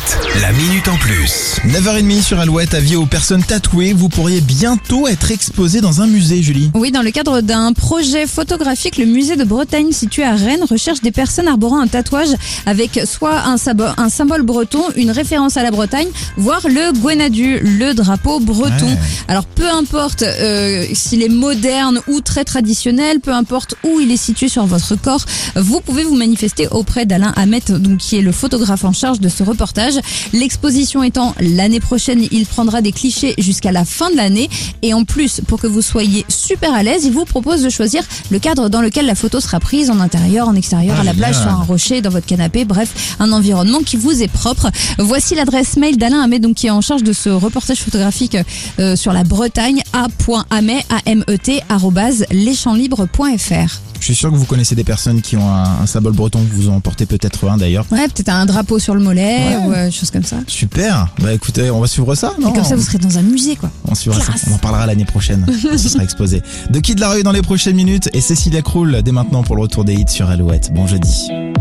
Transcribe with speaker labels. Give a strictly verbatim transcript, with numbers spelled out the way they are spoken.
Speaker 1: Alouette, la minute en plus.
Speaker 2: neuf heures trente sur Alouette, avis aux personnes tatouées. Vous pourriez bientôt être exposé dans un musée, Julie.
Speaker 3: Oui, dans le cadre d'un projet photographique, le musée de Bretagne situé à Rennes recherche des personnes arborant un tatouage avec soit un, sabo- un symbole breton, une référence à la Bretagne, voire le Gwenadu, le drapeau breton.
Speaker 2: Ouais.
Speaker 3: Alors peu importe euh, s'il est moderne ou très traditionnel, peu importe où il est situé sur votre corps, vous pouvez vous manifester auprès d'Alain Hamet, donc qui est le photographe en charge de ce reportage. L'exposition étant l'année prochaine, il prendra des clichés jusqu'à la fin de l'année. Et en plus, pour que vous soyez super à l'aise, il vous propose de choisir le cadre dans lequel la photo sera prise, en intérieur, en extérieur,
Speaker 2: Ah,
Speaker 3: à la plage,
Speaker 2: génial.
Speaker 3: sur un rocher, dans votre canapé, bref, un environnement qui vous est propre. Voici l'adresse mail d'Alain Hamet, donc qui est en charge de ce reportage photographique euh, sur la Bretagne, a point hamet, A M E T, arobase leschamplslibre point F R.
Speaker 2: Je suis sûr que vous connaissez des personnes qui ont un, un symbole breton, que vous en portez peut-être un d'ailleurs.
Speaker 3: Ouais, peut-être un drapeau sur le mollet,
Speaker 2: Ouais.
Speaker 3: ou euh, chose comme ça.
Speaker 2: Super. Bah écoutez, on va suivre ça, non?
Speaker 3: Et comme ça, vous serez dans un musée, quoi.
Speaker 2: On suivra ça.
Speaker 3: Classe.
Speaker 2: On en parlera l'année prochaine. Ce sera exposé. De Kid Laroi dans les prochaines minutes et Cécilia Krull dès maintenant pour le retour des hits sur Alouette. Bon jeudi.